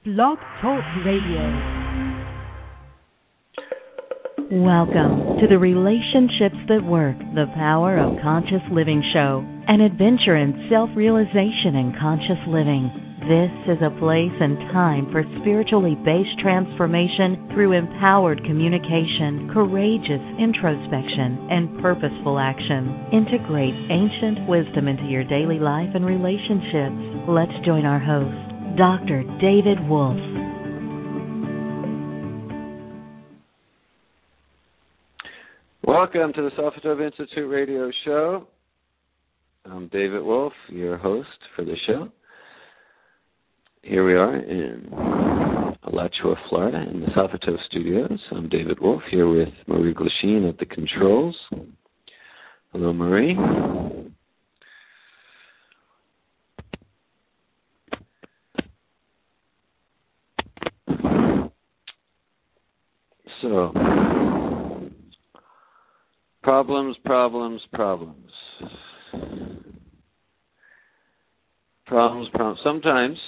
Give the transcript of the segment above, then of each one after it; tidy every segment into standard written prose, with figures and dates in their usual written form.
Blog Talk Radio. Welcome to the Relationships That Work, the Power of Conscious Living show, an adventure in self-realization and conscious living. This is a place and time for spiritually based transformation through empowered communication, courageous introspection, and purposeful action. Integrate ancient wisdom into your daily life and relationships. Let's join our host, Dr. David Wolfe. Welcome to the Sophatov Institute radio show. I'm David Wolfe, your host for the show. Here we are in Alachua, Florida, in the Sophatov studios. I'm David Wolfe, here with Marie Glasheen at the controls. Hello, Marie. So, problems. Sometimes,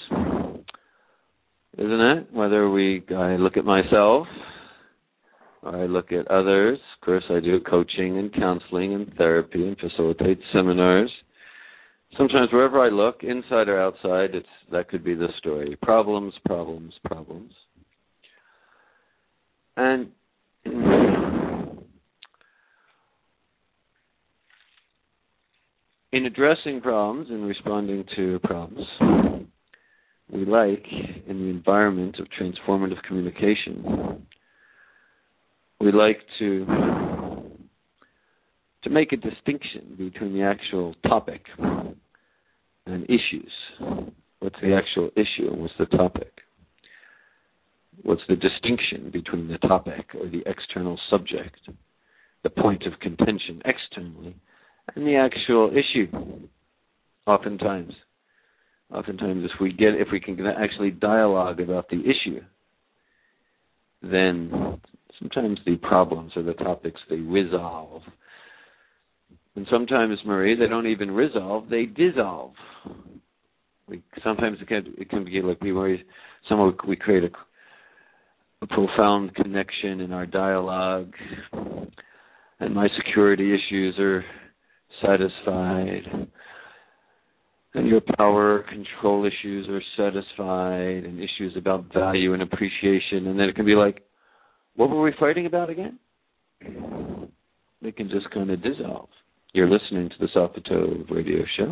isn't it? Whether I look at myself or I look at others. Of course, I do coaching and counseling and therapy and facilitate seminars. Sometimes wherever I look, inside or outside, that could be the story. Problems. And in addressing problems and responding to problems, we like, in the environment of transformative communication, we like to make a distinction between the actual topic and issues. What's the actual issue and what's the topic? What's the distinction between the topic or the external subject, the point of contention externally, and the actual issue? Oftentimes, if we can actually dialogue about the issue, then sometimes the problems or the topics, they resolve. And sometimes, Marie, they don't even resolve, they dissolve. Sometimes it can be like we create a profound connection in our dialogue, and my security issues are satisfied, and your power control issues are satisfied, and issues about value and appreciation, and then it can be like, what were we fighting about again? They can just kind of dissolve. You're listening to the Sophatov radio show.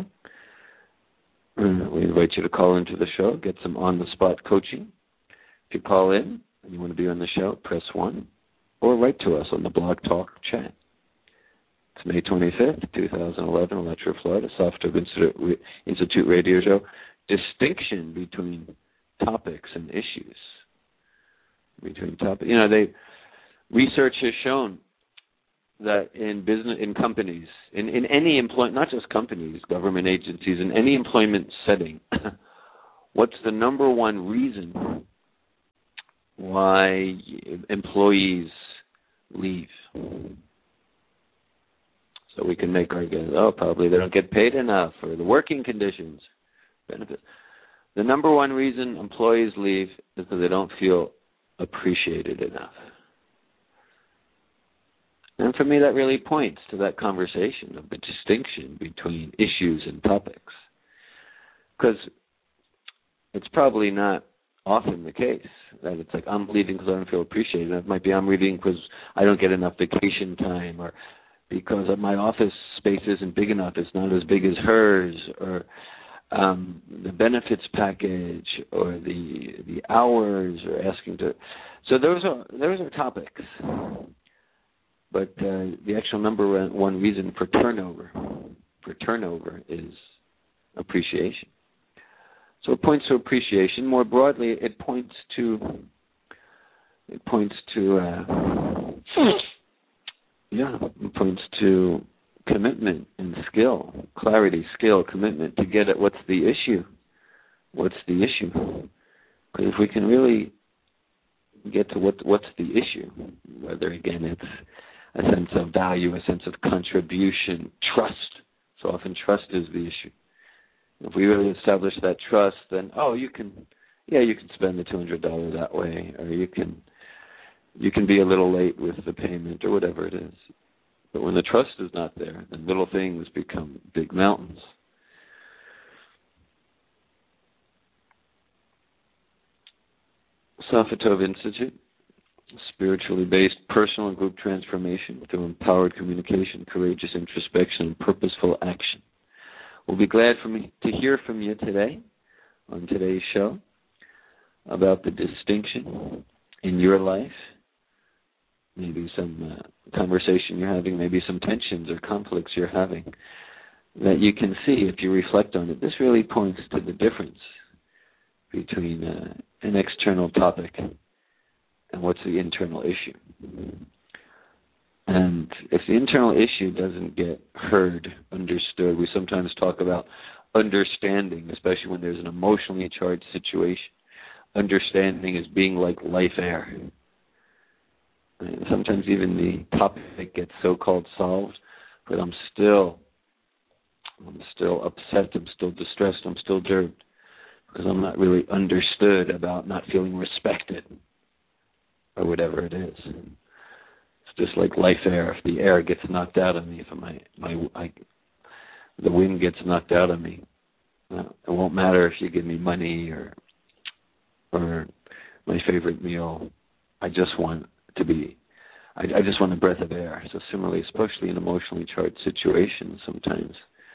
We invite you to call into the show, get some on-the-spot coaching. If you call in and you want to be on the show, press 1, or write to us on the Blog Talk chat. It's May 25th, 2011, Alachua, Florida, Sophatov Institute radio show. Distinction between topics and issues. Research has shown that in business, in companies, in any employment, not just companies, government agencies, in any employment setting, what's the number one reason why employees leave? So we can make arguments, probably they don't get paid enough, or the working conditions, benefits. The number one reason employees leave is that they don't feel appreciated enough. And for me, that really points to that conversation of the distinction between issues and topics. Because it's probably not often the case that it's like, I'm leaving because I don't feel appreciated. It might be I'm leaving because I don't get enough vacation time, or because my office space isn't big enough, it's not as big as hers, or the benefits package, or the hours, or asking to. So those are topics. But the actual number one reason for turnover is appreciation. So it points to appreciation. More broadly, it points to commitment and skill, clarity, skill, commitment to get at what's the issue. What's the issue? Because if we can really get to what's the issue, whether again it's a sense of value, a sense of contribution, trust. So often trust is the issue. If we really establish that trust, then you can yeah, you can spend the $200 that way, or you can be a little late with the payment or whatever it is. But when the trust is not there, then little things become big mountains. Safatov Institute, spiritually based personal and group transformation through empowered communication, courageous introspection, and purposeful action. We'll be glad to hear from you today on today's show about the distinction in your life, maybe some conversation you're having, maybe some tensions or conflicts you're having that you can see if you reflect on it. This really points to the difference between an external topic and what's the internal issue. And if the internal issue doesn't get heard, understood, we sometimes talk about understanding, especially when there's an emotionally charged situation. Understanding is being like life air. And sometimes even the topic gets so-called solved, but I'm still upset, I'm still distressed, I'm still disturbed, because I'm not really understood about not feeling respected, or whatever it is. It's just like life air. If the air gets knocked out of me, if the wind gets knocked out of me, it won't matter if you give me money or my favorite meal. I just want to be. I just want a breath of air. So similarly, especially in emotionally charged situations, sometimes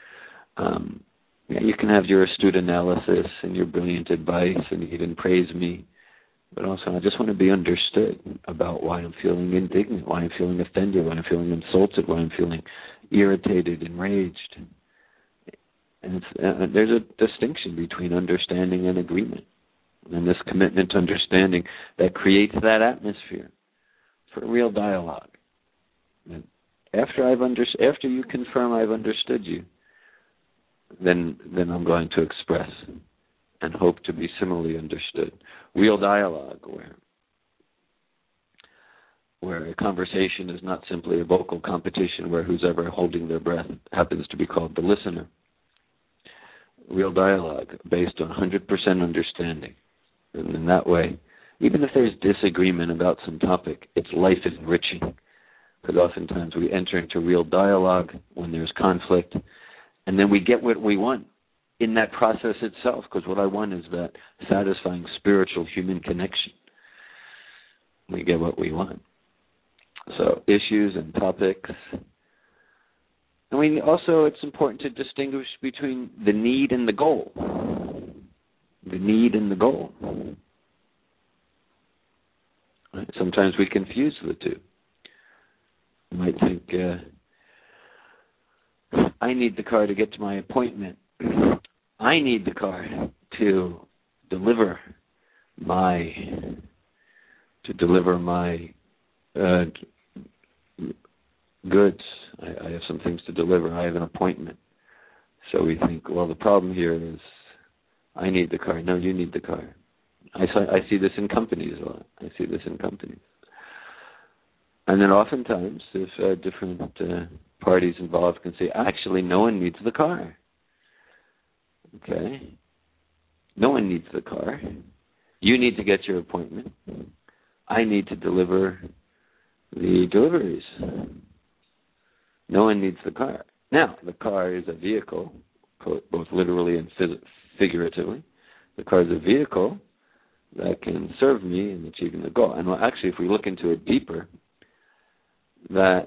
you can have your astute analysis and your brilliant advice, and even praise me. But also, I just want to be understood about why I'm feeling indignant, why I'm feeling offended, why I'm feeling insulted, why I'm feeling irritated, enraged. And there's a distinction between understanding and agreement. And this commitment to understanding that creates that atmosphere for real dialogue. And after you confirm I've understood you, then I'm going to express and hope to be similarly understood. Real dialogue where a conversation is not simply a vocal competition where who's ever holding their breath happens to be called the listener. Real dialogue based on 100% understanding. And in that way, even if there's disagreement about some topic, it's life enriching. Because oftentimes we enter into real dialogue when there's conflict, and then we get what we want in that process itself, because what I want is that satisfying spiritual human connection. We get what we want. So issues and topics. And it's important to distinguish between the need and the goal. The need and the goal. Right? Sometimes we confuse the two. You might think, I need the car to get to my appointment. I need the car to deliver my goods. I have some things to deliver. I have an appointment. So we think, well, the problem here is I need the car. No, you need the car. I see this in companies a lot. And then oftentimes, if different parties involved can say, actually, no one needs the car. Okay? No one needs the car. You need to get your appointment. I need to deliver the deliveries. No one needs the car. Now, the car is a vehicle, both literally and figuratively. The car is a vehicle that can serve me in achieving the goal. And actually, if we look into it deeper, that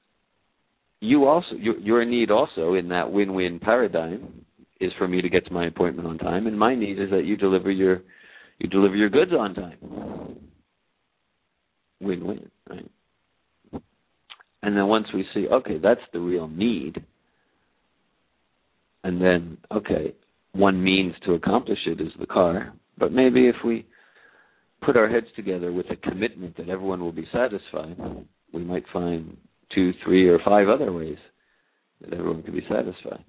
your need also in that win-win paradigm is for me to get to my appointment on time, and my need is that you deliver your goods on time. Win-win, right? And then once we see, okay, that's the real need, and then, okay, one means to accomplish it is the car, but maybe if we put our heads together with a commitment that everyone will be satisfied, we might find 2, 3, or 5 other ways that everyone can be satisfied.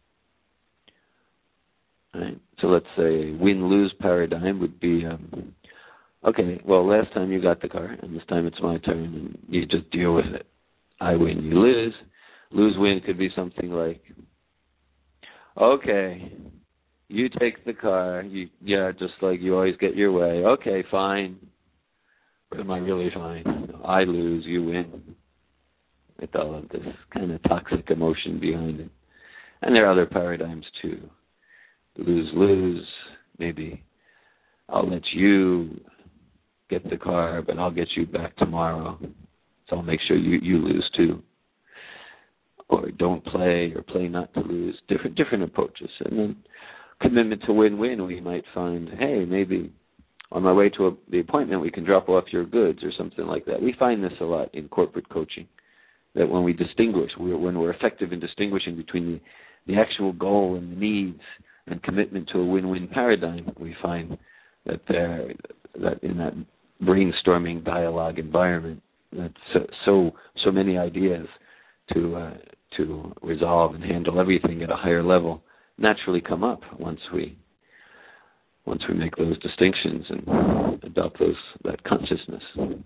Right? So let's say a win-lose paradigm would be, okay, well, last time you got the car, and this time it's my turn, and you just deal with it. I win, you lose. Lose-win could be something like, okay, You take the car. Just like you always get your way. Okay, fine. But am I really fine? I lose, you win. With all of this kind of toxic emotion behind it. And there are other paradigms too. Lose. Maybe I'll let you get the car, but I'll get you back tomorrow. So I'll make sure you lose too. Or don't play, or play not to lose. Different approaches. And then commitment to win-win, we might find, hey, maybe on my way to the appointment, we can drop off your goods or something like that. We find this a lot in corporate coaching, that when we distinguish, when we're effective in distinguishing between the actual goal and the needs and commitment to a win-win paradigm, we find that in that brainstorming dialogue environment, that so many ideas to resolve and handle everything at a higher level naturally come up once we make those distinctions and adopt that consciousness.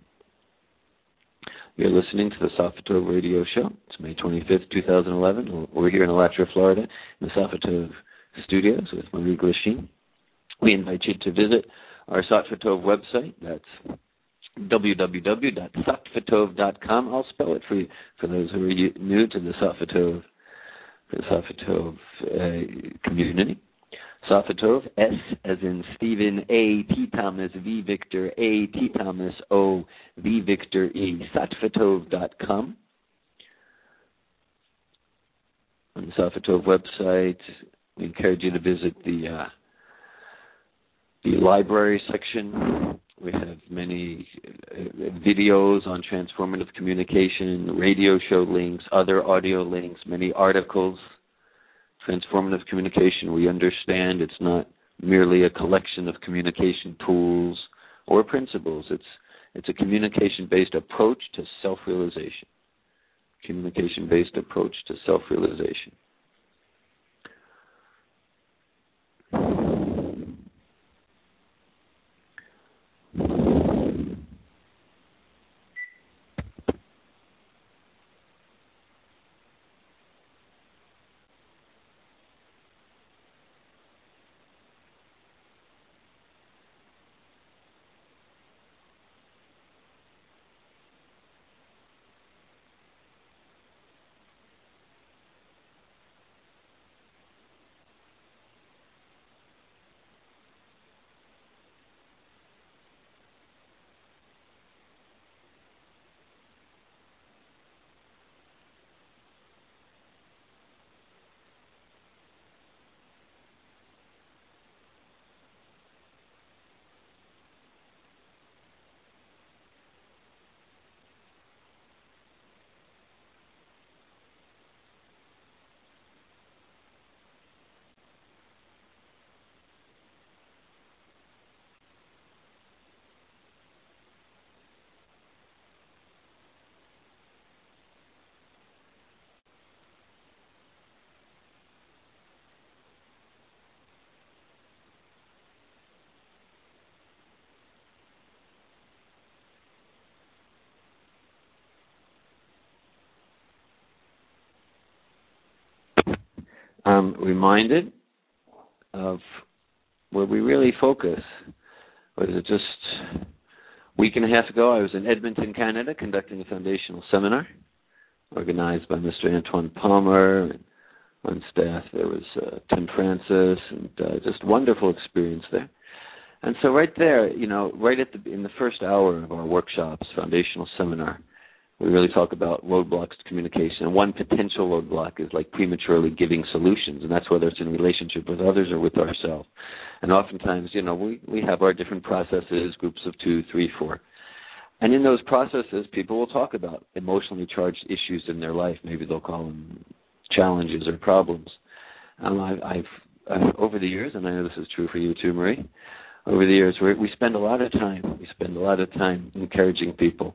You're listening to the Sophatov Radio Show. It's May 25th, 2011. We're here in Alachua, Florida, in the Sophatov Studios with Marie Glasheen. We invite you to visit our Sophatov website. That's www.sophatov.com. I'll spell it for you, for those who are new to the Sophatov community. Sophatov, S as in Stephen, A, T Thomas, V Victor, A, T Thomas, O, V Victor, E, Sophatov.com. On the Sophatov website, we encourage you to visit the library section. We have many videos on transformative communication, radio show links, other audio links, many articles. Transformative communication, we understand it's not merely a collection of communication tools or principles. It's a communication-based approach to self-realization. Communication-based approach to self-realization. I'm reminded of where we really focus. Was it just a week and a half ago? I was in Edmonton, Canada, conducting a foundational seminar organized by Mr. Antoine Palmer. And on staff there was Tim Francis, and just wonderful experience there. And so right there, right in the first hour of our workshops, foundational seminar, we really talk about roadblocks to communication. And one potential roadblock is like prematurely giving solutions, and that's whether it's in relationship with others or with ourselves. And oftentimes, we have our different processes, groups of 2, 3, 4. And in those processes, people will talk about emotionally charged issues in their life. Maybe they'll call them challenges or problems. And I've over the years, and I know this is true for you too, Marie, over the years, we spend a lot of time. We spend a lot of time encouraging people.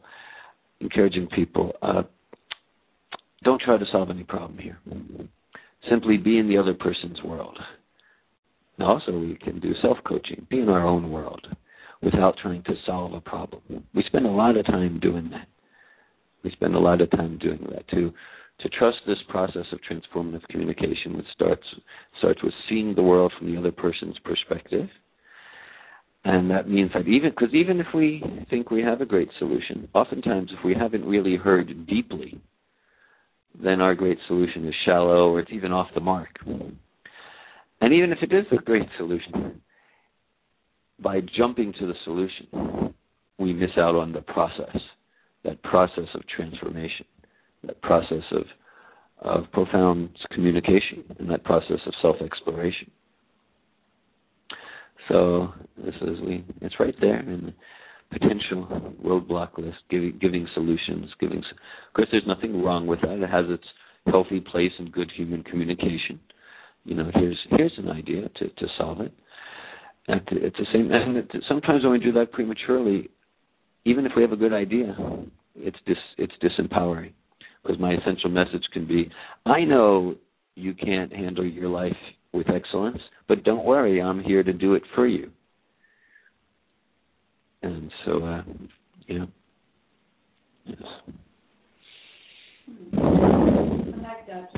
Don't try to solve any problem here. Simply be in the other person's world. And also, we can do self-coaching, be in our own world without trying to solve a problem. We spend a lot of time doing that. To to trust this process of transformative communication, which starts with seeing the world from the other person's perspective. And that means that even if we think we have a great solution, oftentimes if we haven't really heard deeply, then our great solution is shallow or it's even off the mark. And even if it is a great solution, by jumping to the solution, we miss out on the process, that process of transformation, that process of profound communication, and that process of self-exploration. So it's right there in the potential roadblock list, giving solutions. Of course, there's nothing wrong with that. It has its healthy place in good human communication. Here's an idea to solve it. And it's the same. And sometimes when we do that prematurely, even if we have a good idea, it's disempowering. Because my essential message can be, I know you can't handle your life with excellence, but don't worry, I'm here to do it for you. And so, yes. I like that.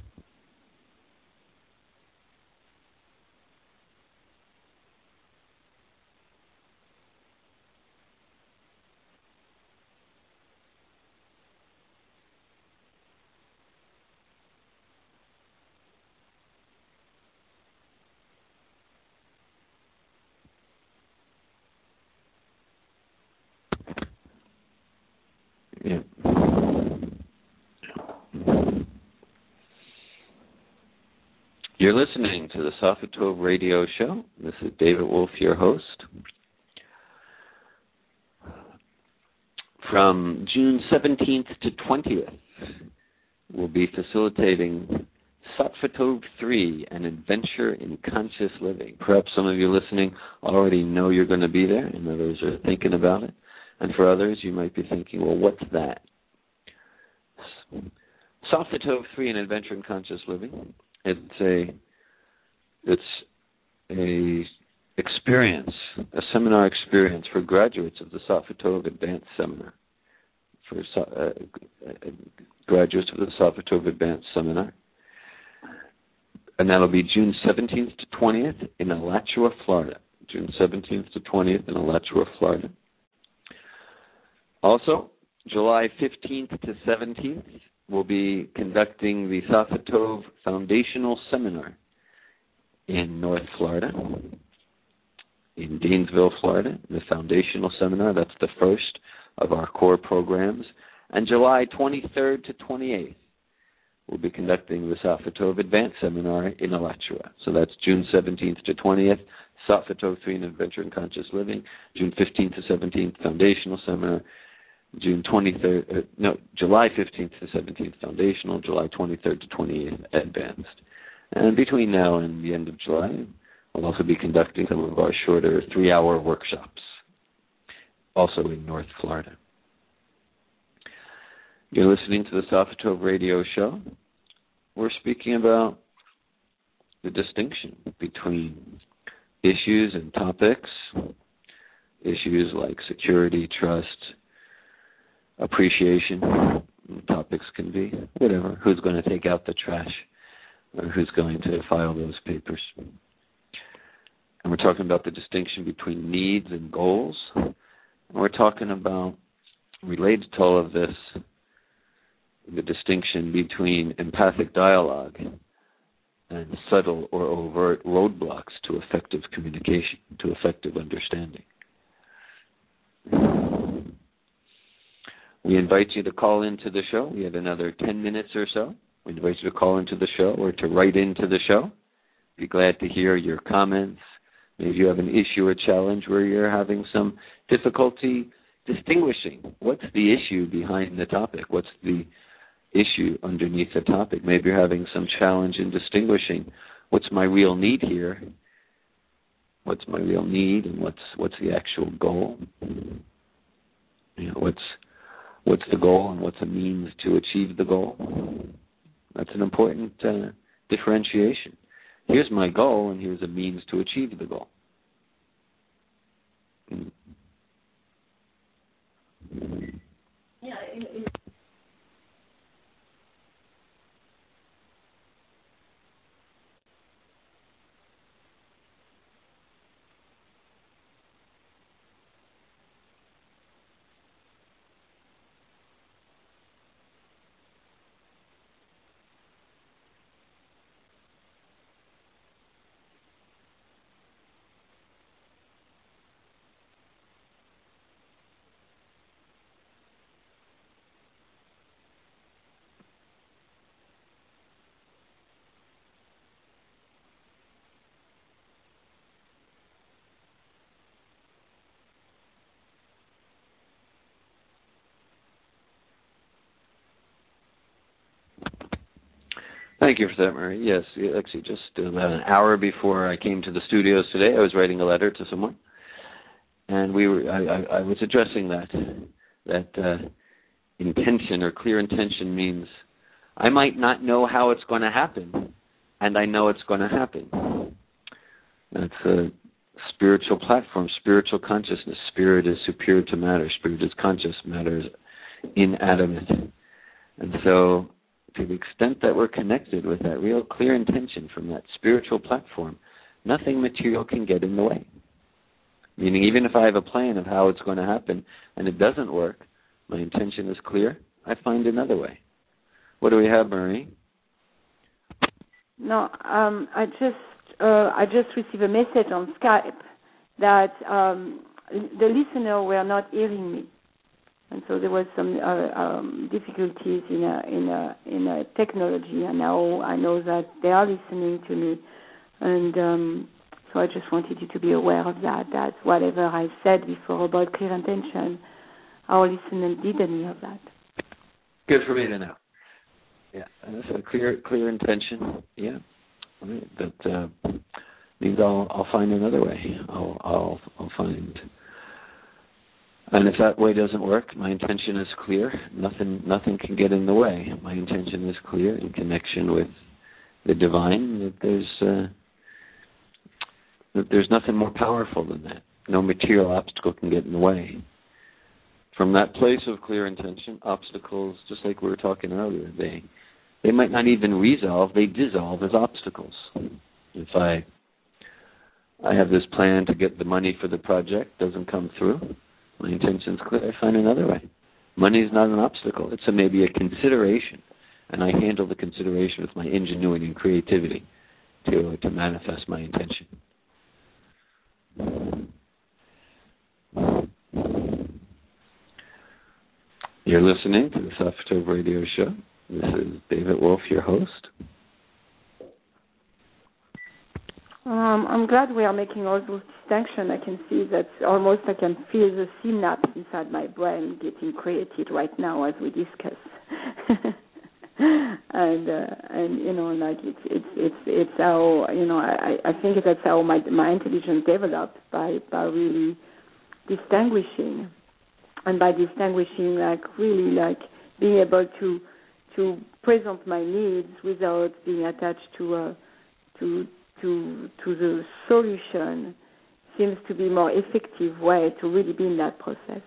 Yeah. You're listening to the Sophatov Radio Show. This is David Wolf, your host. From June 17th to 20th, we'll be facilitating Sophatov 3, an adventure in conscious living. Perhaps some of you listening already know you're going to be there, and others are thinking about it. And for others, you might be thinking, well, what's that? Sophatov 3, an adventure in conscious living. It's a experience, a seminar experience for graduates of the Sophatov Advanced Seminar. For graduates of the Sophatov Advanced Seminar. And that'll be June 17th to 20th in Alachua, Florida. June 17th to 20th in Alachua, Florida. Also, July 15th to 17th, we'll be conducting the Sophatov Foundational Seminar in North Florida, in Gainesville, Florida. The Foundational Seminar, that's the first of our core programs. And July 23rd to 28th, we'll be conducting the Sophatov Advanced Seminar in Alachua. So that's June 17th to 20th, Sophatov 3, an Adventure in Conscious Living. June 15th to 17th, Foundational Seminar. July 15th to 17th, Foundational. July 23rd to 28th, Advanced. And between now and the end of July, we'll also be conducting some of our shorter 3-hour workshops, also in North Florida. You're listening to the Sophatov Radio Show. We're speaking about the distinction between issues and topics, issues like security, trust, appreciation. Topics can be whatever, who's going to take out the trash, or who's going to file those papers. And we're talking about the distinction between needs and goals. And we're talking about, related to all of this, the distinction between empathic dialogue and subtle or overt roadblocks to effective communication, to effective understanding. We invite you to call into the show. We have another 10 minutes or so. We invite you to call into the show or to write into the show. Be glad to hear your comments. Maybe you have an issue or challenge where you're having some difficulty distinguishing what's the issue behind the topic, what's the issue underneath the topic. Maybe you're having some challenge in distinguishing what's my real need here, what's my real need, and what's the actual goal. What's the goal and what's a means to achieve the goal. That's an important differentiation. Here's my goal, and here's a means to achieve the goal. Yeah, Thank you for that, Marie. Yes, actually, just about an hour before I came to the studios today, I was writing a letter to someone, and I was addressing that intention or clear intention means I might not know how it's going to happen, and I know it's going to happen. That's a spiritual platform, spiritual consciousness. Spirit is superior to matter. Spirit is conscious. Matter is inanimate. And so, to the extent that we're connected with that real clear intention from that spiritual platform, nothing material can get in the way. Meaning, even if I have a plan of how it's going to happen and it doesn't work, my intention is clear, I find another way. What do we have, Marie? No, I just received a message on Skype that the listener were not hearing me. And so there was some difficulties in technology, and now I know that they are listening to me, and so I just wanted you to be aware of that. That whatever I said before about clear intention, our listener didn't hear that. Good for me to know. Yeah, and so clear intention. Yeah, that means I'll find another way. I'll find. And if that way doesn't work, my intention is clear. Nothing can get in the way. My intention is clear in connection with the divine. That there's nothing more powerful than that. No material obstacle can get in the way. From that place of clear intention, obstacles, just like we were talking earlier, they might not even resolve. They dissolve as obstacles. If I have this plan to get the money for the project, doesn't come through. My intention is clear. I find another way. Money is not an obstacle. It's maybe a consideration, and I handle the consideration with my ingenuity and creativity to manifest my intention. You're listening to the Softove Radio Show. This is David Wolf, your host. I'm glad we are making all those distinctions. I can see that almost I can feel the synapse inside my brain getting created right now as we discuss. and like it's how I think that's how my intelligence developed by really distinguishing, and by distinguishing really being able to present my needs without being attached to the solution seems to be a more effective way to really be in that process.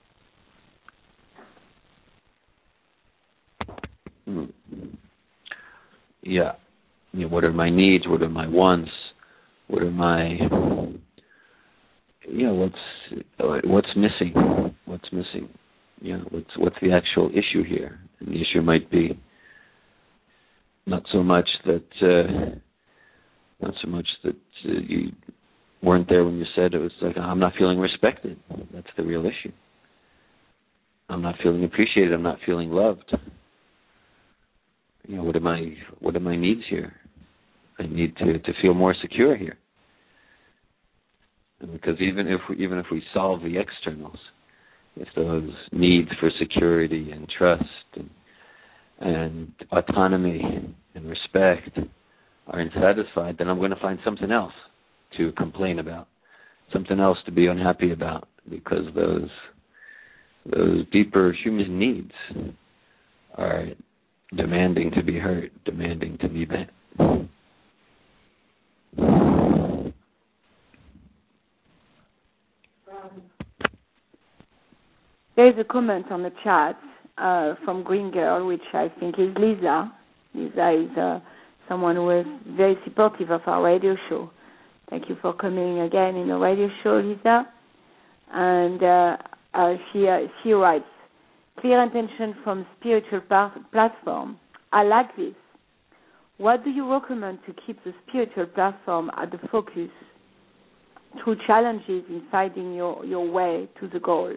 Yeah. What are my needs? What are my wants? What are my... what's missing? What's missing? What's the actual issue here? And the issue might be not so much that you weren't there when you said it. Was like, I'm not feeling respected. That's the real issue. I'm not feeling appreciated. I'm not feeling loved. What are my needs here? I need to feel more secure here. And because even if we solve the externals, if those needs for security and trust and autonomy and respect aren't satisfied, then I'm going to find something else to complain about, something else to be unhappy about, because those deeper human needs are demanding to be heard, demanding to be met. There's a comment on the chat from Green Girl, which I think is Lisa. Lisa is someone who is very supportive of our radio show. Thank you for coming again in the radio show, Lisa. And she writes, clear intention from spiritual platform. I like this. What do you recommend to keep the spiritual platform at the focus through challenges in finding your way to the goal?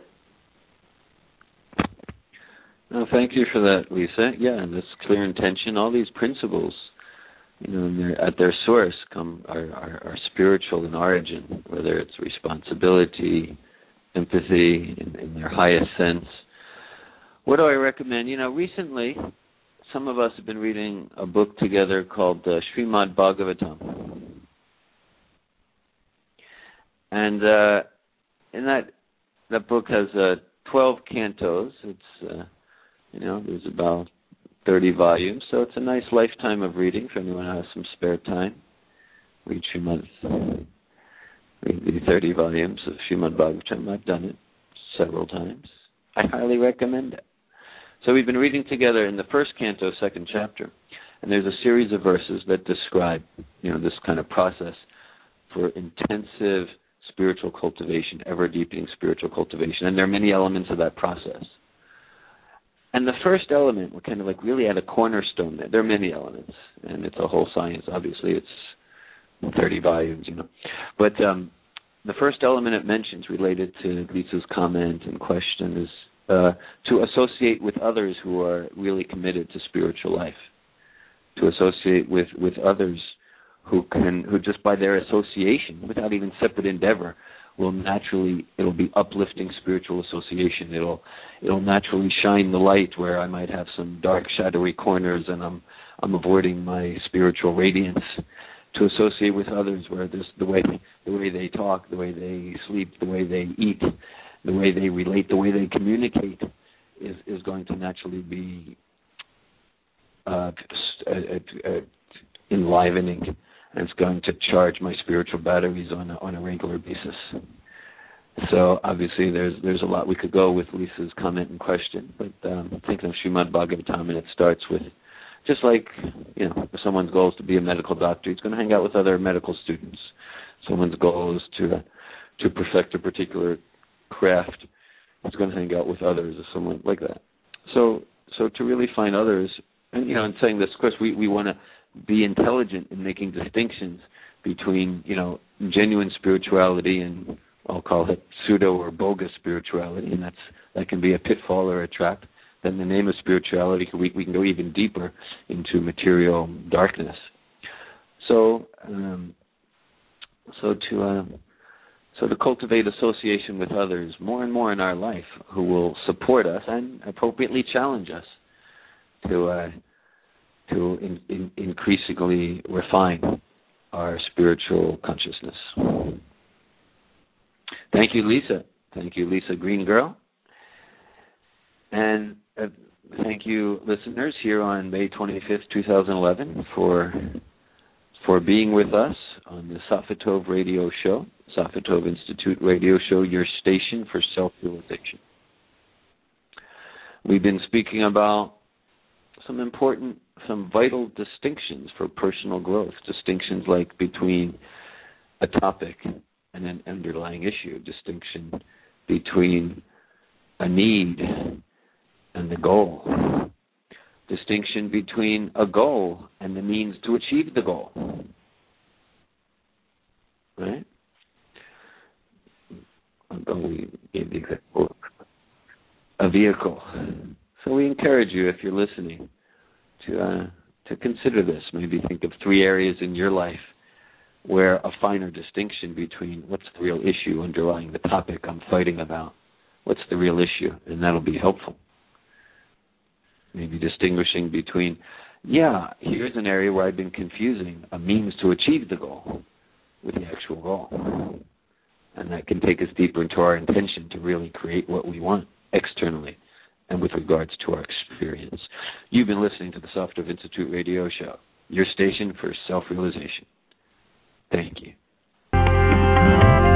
No, thank you for that, Lisa. Yeah, and this clear intention, all these principles, at their source are spiritual in origin, whether it's responsibility, empathy, in their highest sense. What do I recommend? Recently, some of us have been reading a book together called Srimad Bhagavatam. And in that book has 12 cantos. It's, there's about 30 volumes. So it's a nice lifetime of reading for anyone who has some spare time. Read the 30 volumes of Srimad Bhagavatam. I've done it several times. I highly recommend it. So we've been reading together in the first canto, second chapter, and there's a series of verses that describe, this kind of process for intensive spiritual cultivation, ever-deepening spiritual cultivation, and there are many elements of that process. And the first element, we're kind of like really at a cornerstone there. There are many elements, and it's a whole science. Obviously, it's 30 volumes, But the first element it mentions related to Lisa's comment and question is to associate with others who are really committed to spiritual life, to associate with others who just by their association, without even separate endeavor, it'll be uplifting spiritual association. It'll naturally shine the light where I might have some dark, shadowy corners, and I'm avoiding my spiritual radiance. To associate with others where there's the way they talk, the way they sleep, the way they eat, the way they relate, the way they communicate is going to naturally be enlivening, and it's going to charge my spiritual batteries on a regular basis. So obviously there's a lot we could go with Lisa's comment and question, but thinking of Srimad Bhagavatam, and it starts with just like, if someone's goal is to be a medical doctor, he's going to hang out with other medical students. Someone's goal is to perfect a particular craft, he's going to hang out with others or someone like that. So to really find others, and in saying this, of course, we want to be intelligent in making distinctions between, genuine spirituality and I'll call it pseudo or bogus spirituality, and that can be a pitfall or a trap. Then in the name of spirituality, we can go even deeper into material darkness. So to cultivate association with others more and more in our life who will support us and appropriately challenge us to increasingly refine our spiritual consciousness. Thank you, Lisa. Thank you, Lisa Green Girl. And thank you, listeners, here on May 25th, 2011, for being with us on the Safatov Radio Show, Safatov Institute Radio Show, your station for self-realization. We've been speaking about some vital distinctions for personal growth, distinctions like between a topic and an underlying issue, distinction between a need and the goal, distinction between a goal and the means to achieve the goal, right? We gave the example of a vehicle. So we encourage you, if you're listening, to consider this. Maybe think of 3 areas in your life where a finer distinction between what's the real issue underlying the topic I'm fighting about, what's the real issue, and that'll be helpful. Maybe distinguishing between, here's an area where I've been confusing a means to achieve the goal with the actual goal. And that can take us deeper into our intention to really create what we want externally and with regards to our experience. You've been listening to the Safatov Institute Radio Show, your station for self-realization. Thank you.